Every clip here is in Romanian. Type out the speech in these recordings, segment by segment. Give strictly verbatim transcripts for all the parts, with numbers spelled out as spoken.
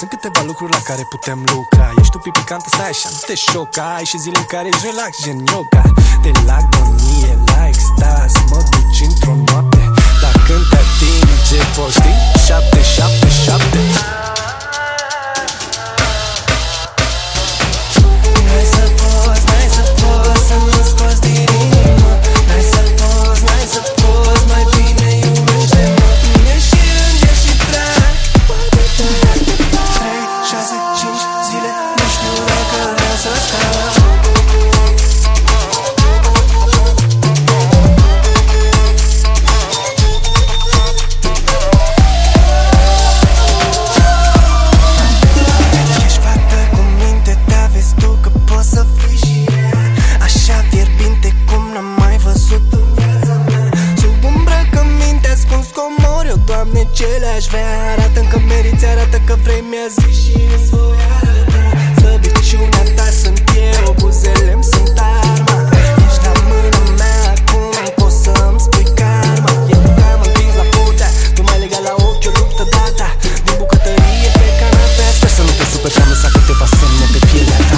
Sunt câteva lucruri la care putem lucra. Ești tu pipicantă, stai așa, nu te șoca. Ai și zile în care ești relax, gen yoga. De la agonie, la extaz, mă duci într-o noapte. Dar când te atinge, poți știi? Șapte, șapte, șapte. N-ai să poți, n-ai să poți să mă scoți din inimă. N-ai să poți, n-ai să poți, mai bine iubește-mă. Mine și înger și drag, poate te trei, șase, cinci zile, nu știu dacă vreau să scap. Doamne, ce le-aș vrea, arată-mi că meriți, arată că vrei, mi-a zis și îți voi arăta. Slăbiciunea ta sunt eu, buzele-mi sunt arma. Ești la mâna mea, acum poți să-mi spui karma. Eu te-am împins la putea, tu m-ai legat la ochi, o luptă data. Din bucătărie pe canapea, sper să nu te superi, te-am lăsat câteva semne pe pielea ta.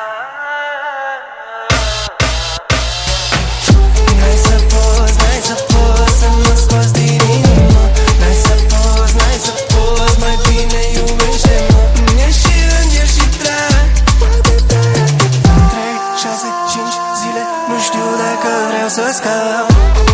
N-ai să poți, n-ai să poți să mă scoți din inimă. N-ai să poți, n-ai să poți, mai bine iubește-mă. Mine și înger și drag, poate te trei, șase, cinci zile, nu știu dacă vreau să scap.